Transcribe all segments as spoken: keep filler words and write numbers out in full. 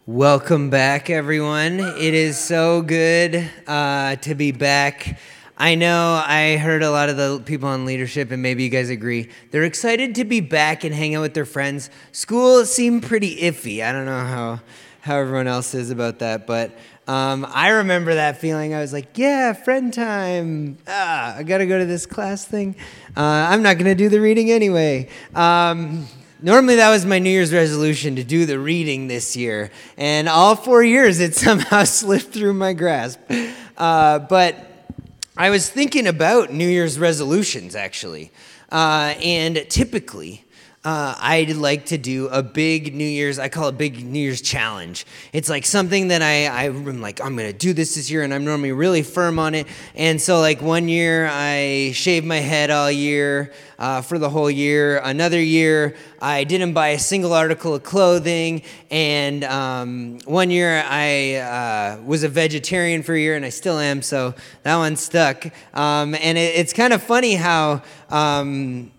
Welcome back, everyone. It is so good uh, to be back. I know I heard a lot of the people on leadership, and maybe you guys agree. They're excited to be back and hang out with their friends. School seemed pretty iffy. I don't know how, how everyone else is about that, but um, I remember that feeling. I was like, yeah, friend time. Ah, I got to go to this class thing. Uh, I'm not going to do the reading anyway. Um, Normally that was my New Year's resolution, to do the reading this year. And all four years it somehow slipped through my grasp. Uh, but I was thinking about New Year's resolutions, actually. Uh, and typically, uh, I'd like to do a big New Year's, I call it big New Year's challenge. It's like something that I, I'm like, I'm going to do this this year, and I'm normally really firm on it. And so like one year I shaved my head all year. Uh, for the whole year. Another year, I didn't buy a single article of clothing, and um, one year I uh, was a vegetarian for a year, and I still am, so that one stuck. Um, and it, it's kind of funny how um,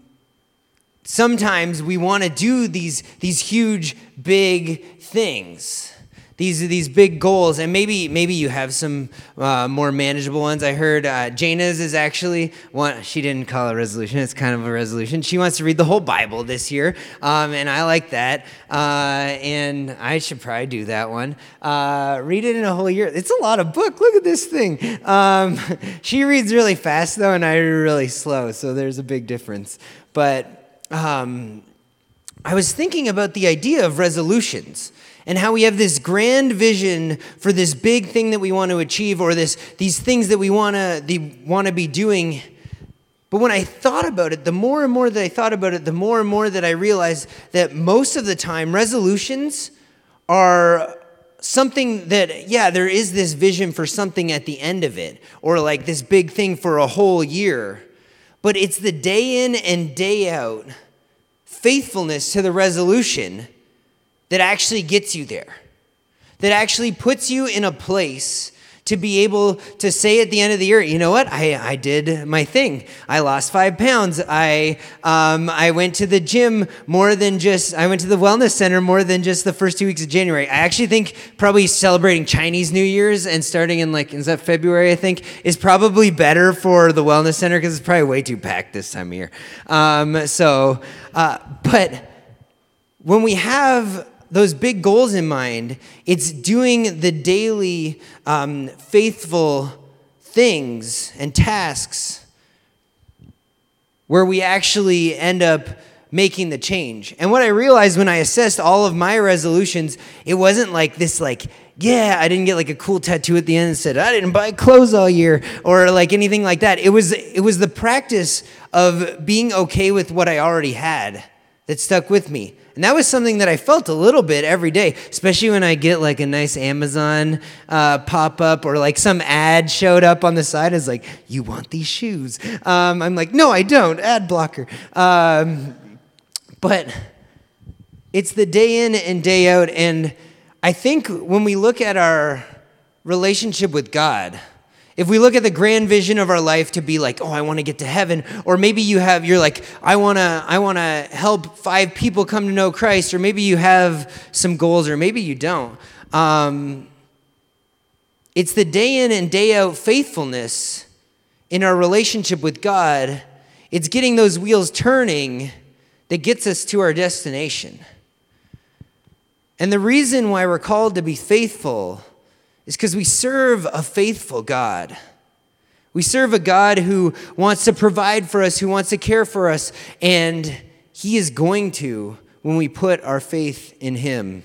sometimes we want to do these these huge, big things. These are these big goals, and maybe maybe you have some uh, more manageable ones. I heard uh, Jana's is actually one. She didn't call it a resolution; it's kind of a resolution. She wants to read the whole Bible this year, um, and I like that. Uh, and I should probably do that one. Uh, read it in a whole year. It's a lot of book. Look at this thing. Um, she reads really fast though, and I read really slow, so there's a big difference. But um, I was thinking about the idea of resolutions. And how we have this grand vision for this big thing that we want to achieve, or this these things that we want to want to be doing. But when I thought about it, the more and more that I thought about it, the more and more that I realized that most of the time, resolutions are something that, yeah, there is this vision for something at the end of it, or like this big thing for a whole year. But it's the day in and day out faithfulness to the resolution that actually gets you there, that actually puts you in a place to be able to say at the end of the year, you know what, I, I did my thing. I lost five pounds. I um, I went to the gym more than just, I went to the wellness center more than just the first two weeks of January. I actually think probably celebrating Chinese New Year's and starting in like, is that February, I think, is probably better for the wellness center because it's probably way too packed this time of year. Um, so, uh, but when we have those big goals in mind, it's doing the daily um, faithful things and tasks where we actually end up making the change. And what I realized when I assessed all of my resolutions, it wasn't like this like, yeah, I didn't get like a cool tattoo at the end that said, I didn't buy clothes all year, or like anything like that. It was, it was the practice of being okay with what I already had that stuck with me. And that was something that I felt a little bit every day, especially when I get like a nice Amazon uh, pop-up, or like some ad showed up on the side. It's like, you want these shoes? Um, I'm like, no, I don't. Ad blocker. Um, but it's the day in and day out. And I think when we look at our relationship with God, if we look at the grand vision of our life to be like, oh, I want to get to heaven, or maybe you have, you're like, I want to I want to help five people come to know Christ, or maybe you have some goals, or maybe you don't. Um, it's the day in and day out faithfulness in our relationship with God. It's getting those wheels turning that gets us to our destination. And the reason why we're called to be faithful is because we serve a faithful God. We serve a God who wants to provide for us, who wants to care for us, and he is going to when we put our faith in him.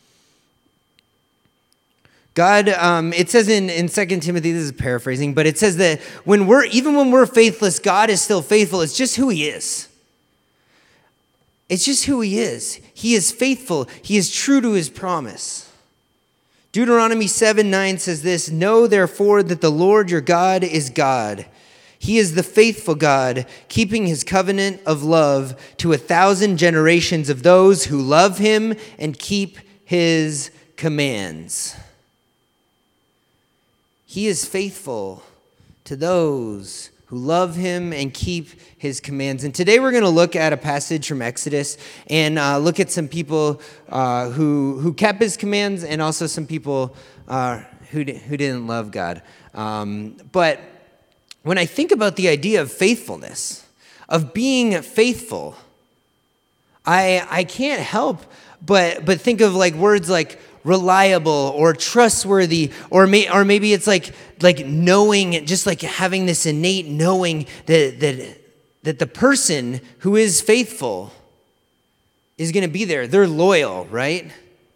God, um, it says in, in Second Timothy, this is paraphrasing, but it says that when we're even when we're faithless, God is still faithful. It's just who he is. It's just who he is. He is faithful. He is true to his promise. Deuteronomy seven nine says this, know therefore that the Lord your God is God. He is the faithful God, keeping his covenant of love to a thousand generations of those who love him and keep his commands. He is faithful to those who love him and keep his commands. And today we're going to look at a passage from Exodus and uh, look at some people uh, who who kept his commands and also some people uh, who, who didn't love God. Um, but when I think about the idea of faithfulness, of being faithful, I I can't help but but think of like words like reliable or trustworthy, or may, or maybe it's like like knowing, just like having this innate knowing that that that the person who is faithful is going to be there. They're loyal, right?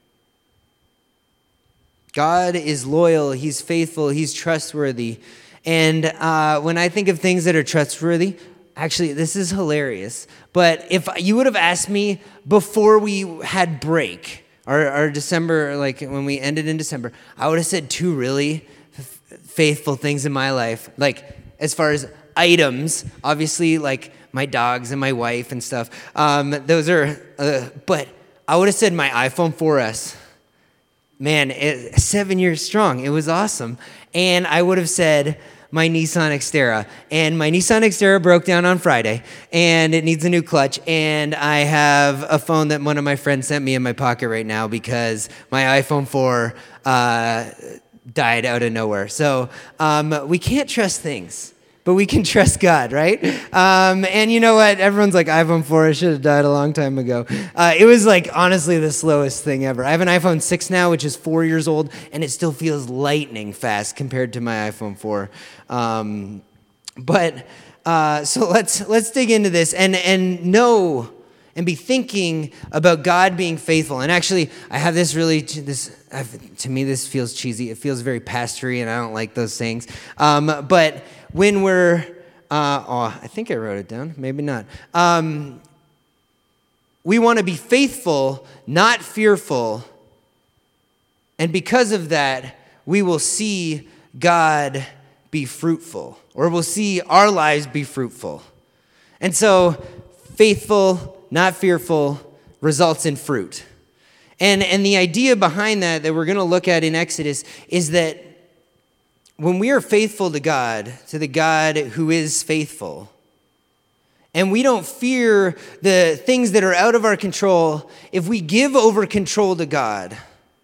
God is loyal. He's faithful. He's trustworthy. And uh, when I think of things that are trustworthy, actually, this is hilarious. But if you would have asked me before we had break, our, our December, like when we ended in December, I would have said two really f- faithful things in my life. Like as far as items, obviously, like my dogs and my wife and stuff. Um, those are, uh, but I would have said my iPhone four S. Man, it, seven years strong. It was awesome. And I would have said my Nissan Xterra. And my Nissan Xterra broke down on Friday, and it needs a new clutch. And I have a phone that one of my friends sent me in my pocket right now because my iPhone four uh, died out of nowhere. So um, we can't trust things, but we can trust God, right? Um, and you know what? Everyone's like, iPhone four, it should have died a long time ago. Uh, it was like, honestly, the slowest thing ever. I have an iPhone six now, which is four years old, and it still feels lightning fast compared to my iPhone four. Um, but, uh, so let's let's dig into this and, and know and be thinking about God being faithful. And actually, I have this really, this to me, this feels cheesy. It feels very pastory, and I don't like those things. Um, but when we're, uh, oh, I think I wrote it down. Maybe not. Um, we want to be faithful, not fearful. And because of that, we will see God be fruitful, or we'll see our lives be fruitful. And so, faithful, not fearful, results in fruit. And, and the idea behind that that we're going to look at in Exodus is that when we are faithful to God, to the God who is faithful, and we don't fear the things that are out of our control, if we give over control to God,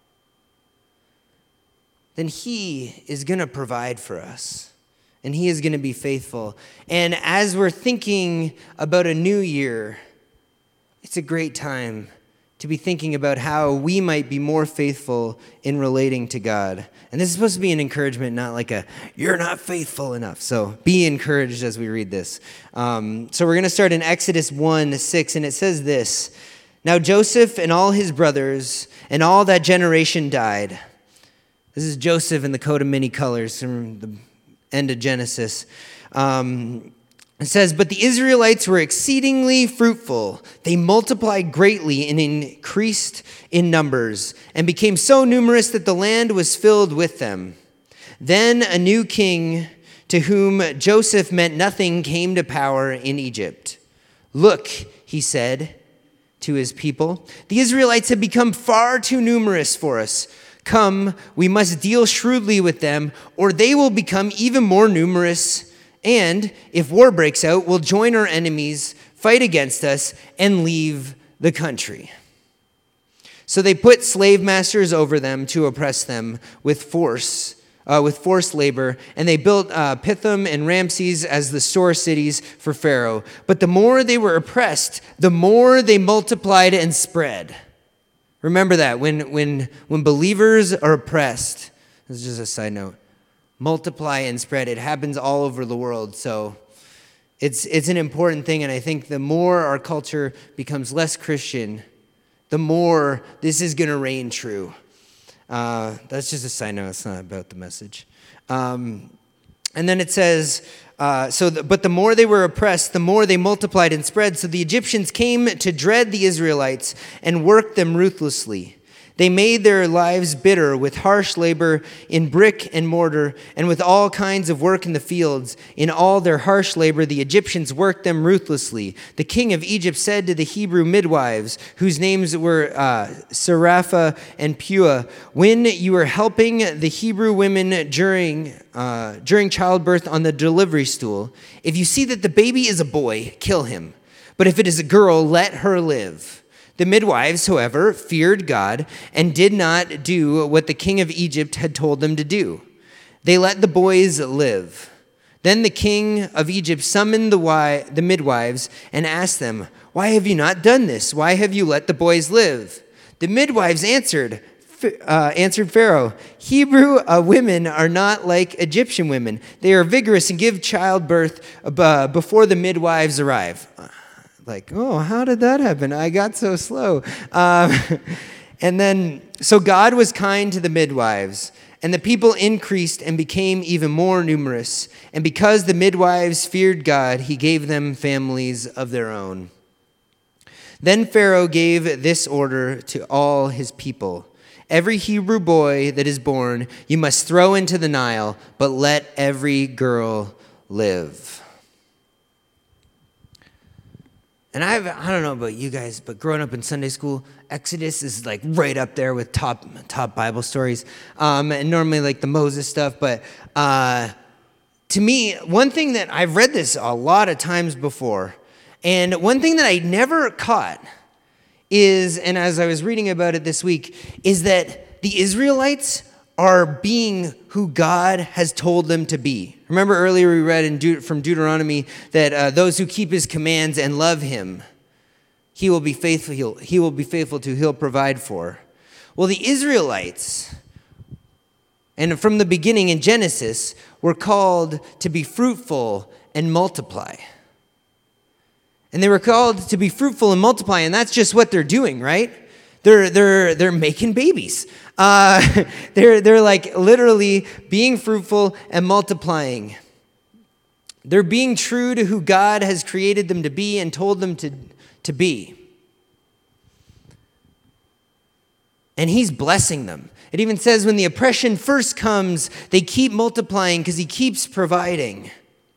then He is going to provide for us, and He is going to be faithful. And as we're thinking about a new year, it's a great time to be thinking about how we might be more faithful in relating to God. And this is supposed to be an encouragement, not like a, you're not faithful enough. So be encouraged as we read this. Um, so we're going to start in Exodus one six, and it says this: Now Joseph and all his brothers and all that generation died. This is Joseph in the coat of many colors from the end of Genesis. Um, It says, but the Israelites were exceedingly fruitful. They multiplied greatly and increased in numbers and became so numerous that the land was filled with them. Then a new king to whom Joseph meant nothing came to power in Egypt. Look, he said to his people, the Israelites have become far too numerous for us. Come, we must deal shrewdly with them, or they will become even more numerous. And if war breaks out, we'll join our enemies, fight against us, and leave the country. So they put slave masters over them to oppress them with force, uh, with forced labor, and they built uh, Pithom and Ramses as the store cities for Pharaoh. But the more they were oppressed, the more they multiplied and spread. Remember that when when when believers are oppressed. This is just a side note. Multiply and spread. It happens all over the world. So it's it's an important thing. And I think the more our culture becomes less Christian, the more this is going to reign true. Uh, that's just a side note. It's not about the message. Um, and then it says, uh, so the, but the more they were oppressed, the more they multiplied and spread. So the Egyptians came to dread the Israelites and worked them ruthlessly. They made their lives bitter with harsh labor in brick and mortar and with all kinds of work in the fields. In all their harsh labor, the Egyptians worked them ruthlessly. The king of Egypt said to the Hebrew midwives, whose names were uh, Serapha and Pua, when you were helping the Hebrew women during, uh, during childbirth on the delivery stool, if you see that the baby is a boy, kill him. But if it is a girl, let her live. The midwives, however, feared God and did not do what the king of Egypt had told them to do. They let the boys live. Then the king of Egypt summoned the, wi- the midwives and asked them, "Why have you not done this? Why have you let the boys live?" The midwives answered, uh, answered Pharaoh, "Hebrew uh, women are not like Egyptian women. They are vigorous and give childbirth uh, before the midwives arrive." Like, oh, how did that happen? I got so slow. Um, and then, so God was kind to the midwives, and the people increased and became even more numerous. And because the midwives feared God, he gave them families of their own. Then Pharaoh gave this order to all his people: "Every Hebrew boy that is born you must throw into the Nile, but let every girl live." And I've, I don't know about you guys, but growing up in Sunday school, Exodus is like right up there with top top Bible stories, um, and normally like the Moses stuff. But uh, to me, one thing that I've read this a lot of times before, and one thing that I never caught is, and as I was reading about it this week, is that the Israelites are being who God has told them to be. Remember earlier we read in De- from Deuteronomy that uh, those who keep his commands and love him, he will be faithful. He'll, he will be faithful to. He'll provide for. Well, the Israelites, and from the beginning in Genesis, were called to be fruitful and multiply. And they were called to be fruitful and multiply, and that's just what they're doing, right? They're they're they're making babies. Uh, they're they're like literally being fruitful and multiplying. They're being true to who God has created them to be and told them to, to be. And he's blessing them. It even says when the oppression first comes, they keep multiplying because he keeps providing.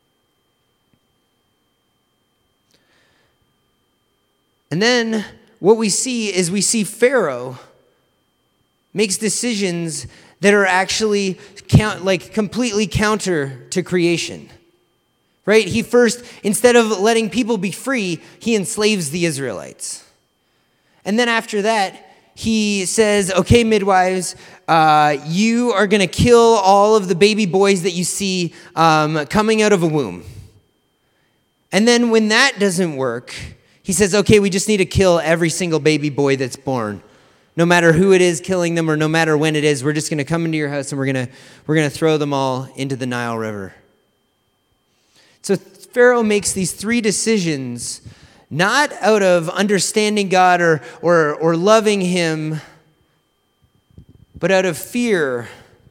And then what we see is we see Pharaoh makes decisions that are actually count, like completely counter to creation. Right? He first, instead of letting people be free, he enslaves the Israelites. And then after that, he says, okay, midwives, uh, you are going to kill all of the baby boys that you see um, coming out of a womb. And then when that doesn't work, he says, okay, we just need to kill every single baby boy that's born. No matter who it is killing them or no matter when it is, we're just going to come into your house and we're going to we're going to throw them all into the Nile River. So Pharaoh makes these three decisions not out of understanding God or, or, or loving him, but out of fear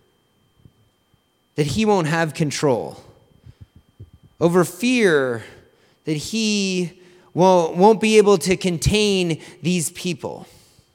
that he won't have control. Over fear that he won't, won't be able to contain these people.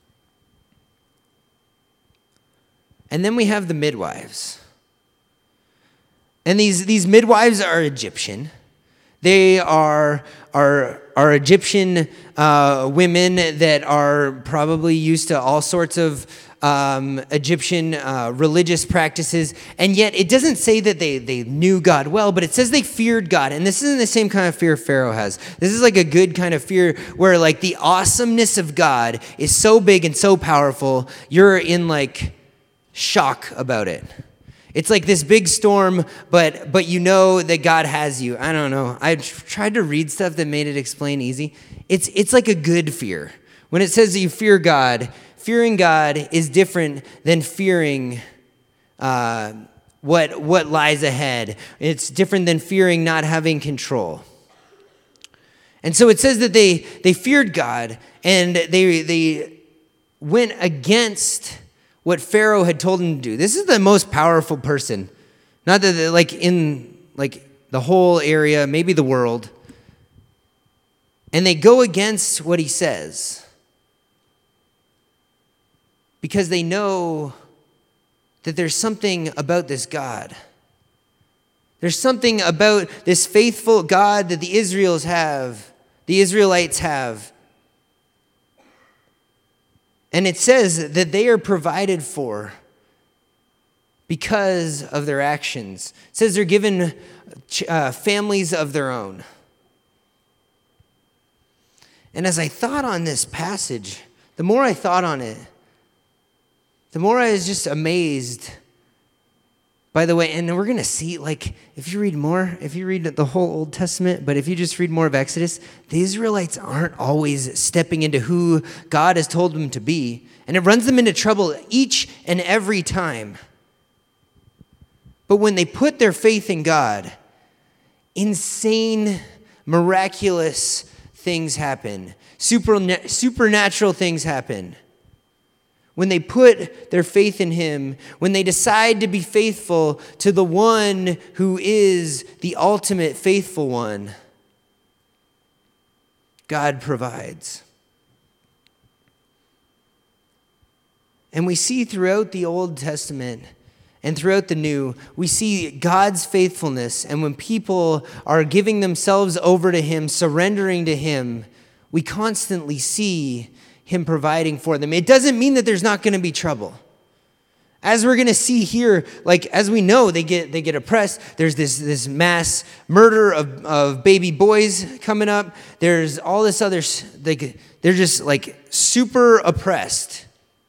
And then we have the midwives. And these, these midwives are Egyptian. They are, are, are Egyptian uh, women that are probably used to all sorts of um, Egyptian uh, religious practices. And yet it doesn't say that they, they knew God well, but it says they feared God. And this isn't the same kind of fear Pharaoh has. This is like a good kind of fear where like the awesomeness of God is so big and so powerful, you're in like shock about it. It's like this big storm, but but you know that God has you. I don't know. I tried to read stuff that made it explain easy. It's it's like a good fear. When it says that you fear God, fearing God is different than fearing uh, what what lies ahead. It's different than fearing not having control. And so it says that they they feared God and they they went against what Pharaoh had told him to do. This is the most powerful person. Not that like in like the whole area, maybe the world. And they go against what he says. because they know that there's something about this God. There's something about this faithful God that the Israels have, the Israelites have. And it says that they are provided for because of their actions. It says they're given uh, families of their own. And as I thought on this passage, the more I thought on it, the more I was just amazed by the way, and we're going to see, like, if you read more, if you read the whole Old Testament, but if you just read more of Exodus, the Israelites aren't always stepping into who God has told them to be. And it runs them into trouble each and every time. But when they put their faith in God, insane, miraculous things happen. Super, supernatural things happen. When they put their faith in him, when they decide to be faithful to the one who is the ultimate faithful one, God provides. And we see throughout the Old Testament and throughout the New, we see God's faithfulness. And when people are giving themselves over to him, surrendering to him, we constantly see him providing for them. It doesn't mean that there's not going to be trouble. As we're going to see here, like, as we know, they get they get oppressed. There's this, this mass murder of, of baby boys coming up. There's all this other, like, they're just like super oppressed.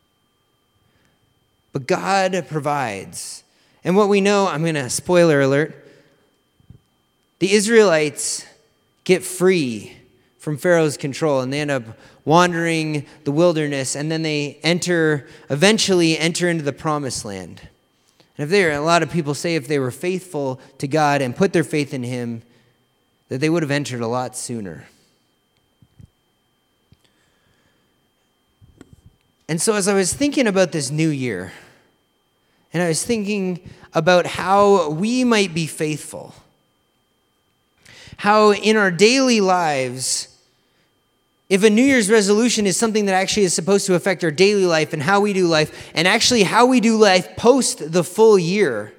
But God provides. And what we know, I'm going to, spoiler alert, the Israelites get free from Pharaoh's control, and they end up wandering the wilderness, and then they enter, eventually enter into the promised land. And if they were, a lot of people say if they were faithful to God and put their faith in him, that they would have entered a lot sooner. And so as I was thinking about this new year, and I was thinking about how we might be faithful, how in our daily lives, if a New Year's resolution is something that actually is supposed to affect our daily life and how we do life, and actually how we do life post the full year,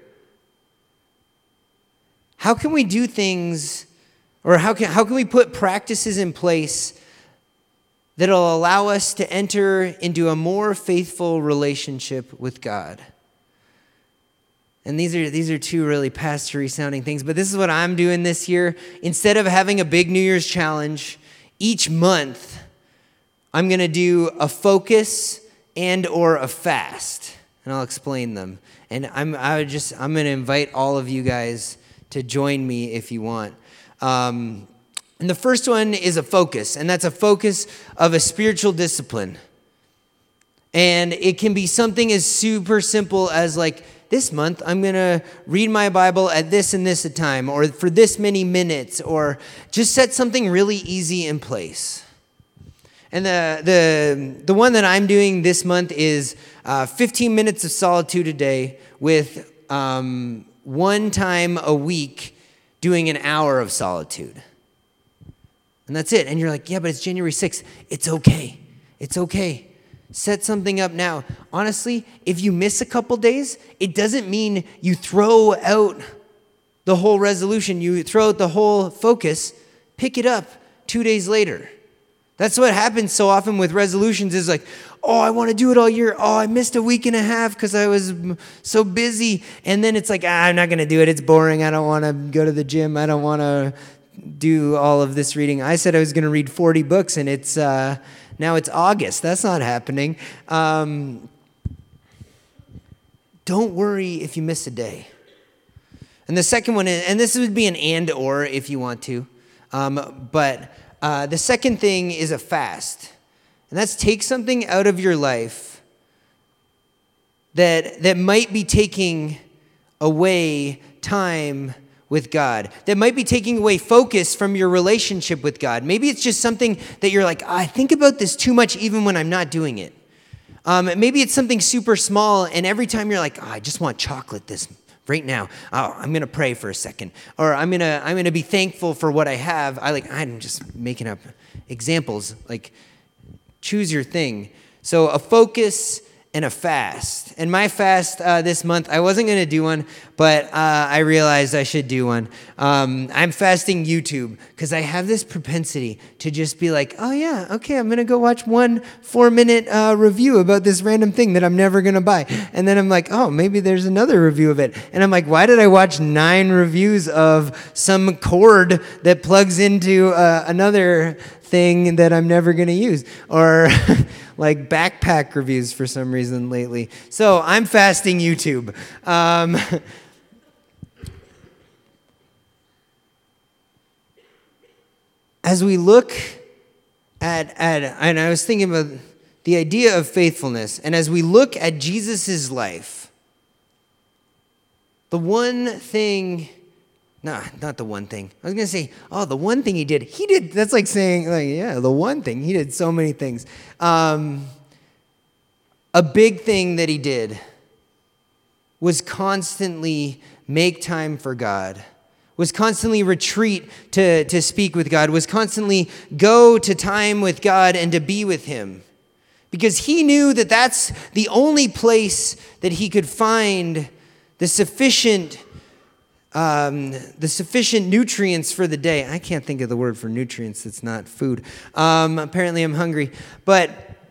how can we do things, or how can, how can we put practices in place that'll allow us to enter into a more faithful relationship with God? And these are these are two really pastory sounding things, but this is what I'm doing this year. Instead of having a big New Year's challenge, each month I'm going to do a focus and or a fast, and I'll explain them. And I'm I would just I'm going to invite all of you guys to join me if you want. Um, and the first one is a focus, and that's a focus of a spiritual discipline. And it can be something as super simple as, like, this month, I'm going to read my Bible at this and this a time, or for this many minutes, or just set something really easy in place. And the the the one that I'm doing this month is uh, fifteen minutes of solitude a day, with um, one time a week doing an hour of solitude. And that's it. And you're like, yeah, but it's January sixth. It's okay. It's okay. Set something up now. Honestly, if you miss a couple days, it doesn't mean you throw out the whole resolution. You throw out the whole focus. Pick it up two days later. That's what happens so often with resolutions, is like, oh, I want to do it all year. Oh, I missed a week and a half because I was so busy. And then it's like, ah, I'm not going to do it. It's boring. I don't want to go to the gym. I don't want to do all of this reading. I said I was going to read forty books, and it's... Uh, Now it's August. That's not happening. Um, don't worry if you miss a day. And the second one, is, and this would be an and or if you want to, um, but uh, the second thing is a fast. And that's take something out of your life that that might be taking away time with God, that might be taking away focus from your relationship with God. Maybe it's just something that you're like, I think about this too much even when I'm not doing it. Um, maybe it's something super small, and every time you're like, oh, I just want chocolate this right now. Oh, I'm gonna pray for a second, or I'm gonna I'm gonna be thankful for what I have. I like I'm just making up examples. Like, choose your thing. So a focus and a fast. And my fast uh, this month, I wasn't going to do one, but uh, I realized I should do one. Um, I'm fasting YouTube because I have this propensity to just be like, oh yeah, okay, I'm going to go watch one four-minute uh, review about this random thing that I'm never going to buy. And then I'm like, oh, maybe there's another review of it. And I'm like, why did I watch nine reviews of some cord that plugs into uh, another thing that I'm never going to use? Or like backpack reviews for some reason lately. So I'm fasting YouTube. Um, as we look at, at, and I was thinking about the idea of faithfulness, and as we look at Jesus' life, the one thing, no, not the one thing. I was going to say, oh, the one thing he did. He did, that's like saying, like, yeah, the one thing. He did so many things. Um, a big thing that he did was constantly make time for God, was constantly retreat to, to speak with God, was constantly go to time with God and to be with him. Because he knew that that's the only place that he could find the sufficient Um, the sufficient nutrients for the day. I can't think of the word for nutrients. It's not food. Um, apparently I'm hungry. But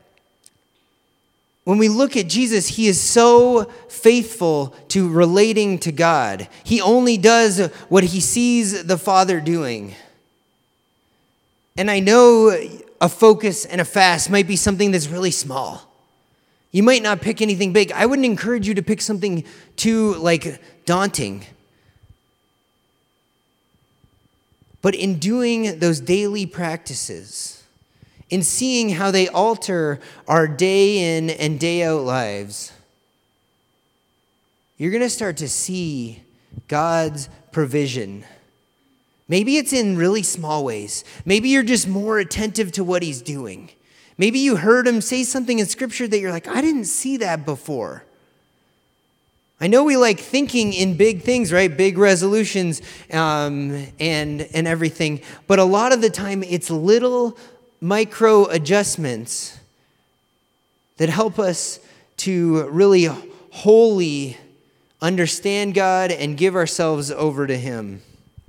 when we look at Jesus, he is so faithful to relating to God. He only does what he sees the Father doing. And I know a focus and a fast might be something that's really small. You might not pick anything big. I wouldn't encourage you to pick something too, like, daunting. But in doing those daily practices, in seeing how they alter our day in and day out lives, you're going to start to see God's provision. Maybe it's in really small ways. Maybe you're just more attentive to what he's doing. Maybe you heard him say something in Scripture that you're like, I didn't see that before. I know we like thinking in big things, right? Big resolutions um, and, and everything. But a lot of the time, it's little micro adjustments that help us to really wholly understand God and give ourselves over to him.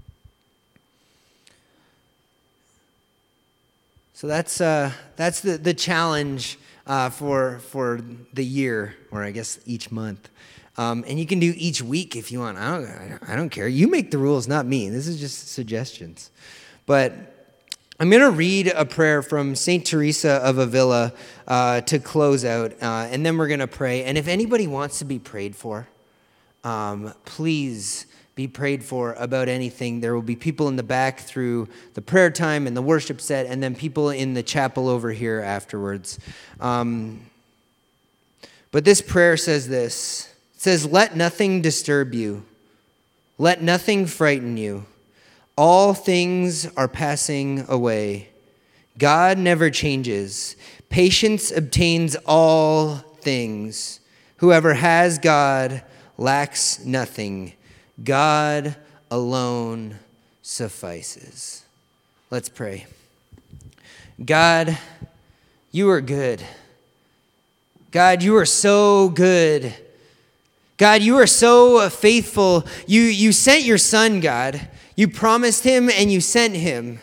So that's uh, that's the, the challenge uh, for, for the year, or I guess each month. Um, and you can do each week if you want. I don't, I don't care. You make the rules, not me. This is just suggestions. But I'm going to read a prayer from Saint Teresa of Avila uh, to close out, uh, and then we're going to pray. And if anybody wants to be prayed for, um, please be prayed for about anything. There will be people in the back through the prayer time and the worship set, and then people in the chapel over here afterwards. Um, but this prayer says this. It says, let nothing disturb you. Let nothing frighten you. All things are passing away. God never changes. Patience obtains all things. Whoever has God lacks nothing. God alone suffices. Let's pray. God, you are good. God, you are so good. God, you are so faithful. You, you sent your son, God. You promised him and you sent him.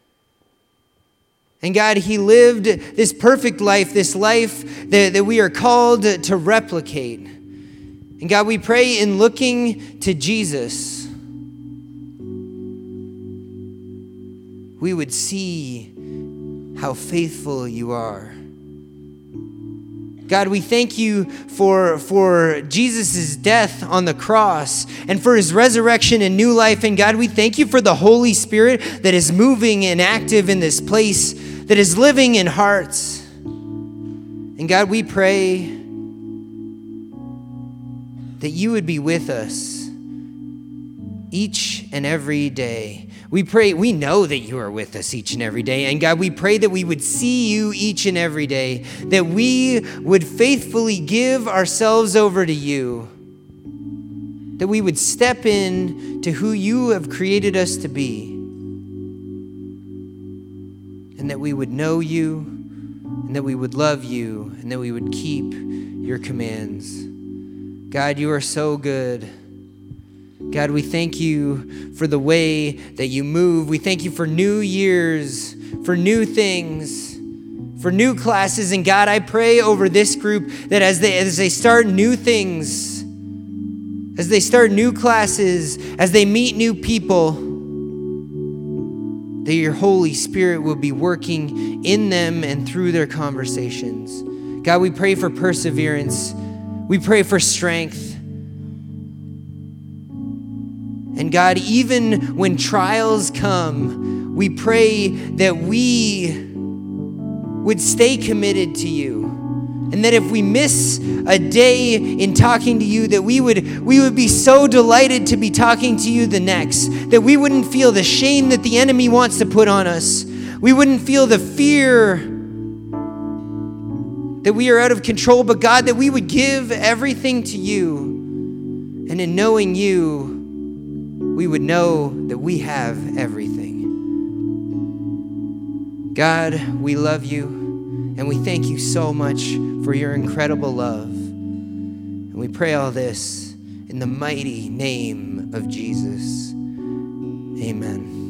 And God, he lived this perfect life, this life that, that we are called to replicate. And God, we pray in looking to Jesus, we would see how faithful you are. God, we thank you for, for Jesus' death on the cross and for his resurrection and new life. And God, we thank you for the Holy Spirit that is moving and active in this place, that is living in hearts. And God, we pray that you would be with us each and every day. We pray, we know that you are with us each and every day. And God, we pray that we would see you each and every day, that we would faithfully give ourselves over to you, that we would step in to who you have created us to be, and that we would know you and that we would love you, and that we would keep your commands. God, you are so good. God, we thank you for the way that you move. We thank you for new years, for new things, for new classes. And God, I pray over this group that as they as they start new things, as they start new classes, as they meet new people, that your Holy Spirit will be working in them and through their conversations. God, we pray for perseverance. We pray for strength. And God, even when trials come, we pray that we would stay committed to you. And that if we miss a day in talking to you, that we would we would be so delighted to be talking to you the next, that we wouldn't feel the shame that the enemy wants to put on us. We wouldn't feel the fear that we are out of control, but God, that we would give everything to you. And in knowing you, we would know that we have everything. God, we love you. And we thank you so much for your incredible love. And we pray all this in the mighty name of Jesus. Amen.